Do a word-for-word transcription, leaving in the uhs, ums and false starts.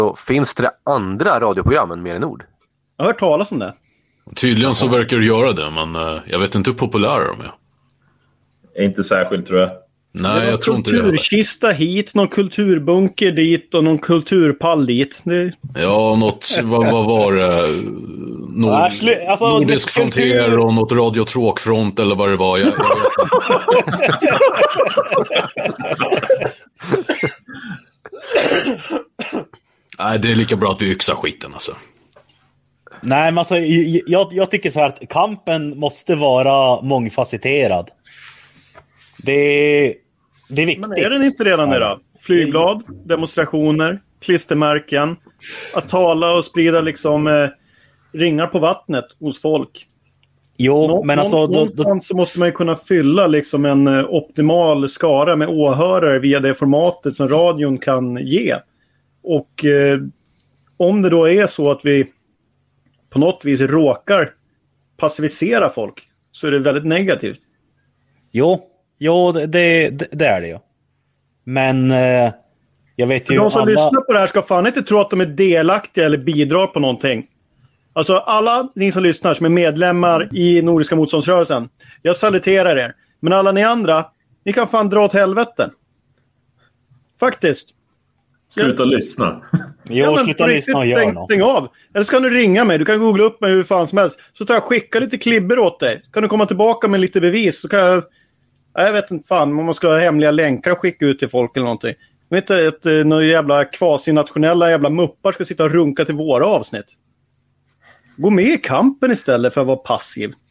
Så finns det andra radioprogram än Mer än ord? Jag har hört talas om det. Tydligen så verkar du göra det, men uh, jag vet inte hur populära de är. Inte särskilt, tror jag. Nej, jag tror inte det. Kulturkista hit, någon kulturbunker dit och någon kulturpall dit. Det... Ja, något, vad, vad var det? Nord, Ashley, alltså, Nordisk kultur... frontier och något radiotråkfront eller vad det var. Jag, jag Nej, det är lika bra att vi yxar skiten alltså. Nej, men alltså, jag, jag tycker så här att kampen måste vara mångfacetterad. Det, det är viktigt. Men är den inte redan det då? Flygblad, demonstrationer, klistermärken. Att tala och sprida liksom eh, ringar på vattnet hos folk. Jo, Nå- men alltså... Då, någonstans då... så måste man ju kunna fylla liksom en eh, optimal skara med åhörare via det formatet som radion kan ge. Och eh, om det då är så att vi på något vis råkar passivisera folk så är det väldigt negativt. Jo, jo det, det, det är det ju. Men eh, jag vet ju... De som alla... lyssnar på det här ska fan inte tro att de är delaktiga eller bidrar på någonting. Alltså alla ni som lyssnar som är medlemmar i Nordiska motståndsrörelsen, jag saluterar er. Men alla ni andra, ni kan fan dra åt helvete. Faktiskt. Sluta lyssna. Jo, ja, men sluta lyssna och gör stäng, något. stäng av. Eller så kan du ringa mig. Du kan googla upp mig hur fan som helst. Så tar jag skicka lite klibber åt dig. Kan du komma tillbaka med lite bevis. Så kan jag... Jag vet inte fan om man ska ha hemliga länkar och skicka ut till folk eller någonting. Jag vet inte att några jävla kvasinationella jävla muppar ska sitta och runka till våra avsnitt. Gå med i kampen istället för att vara passiv.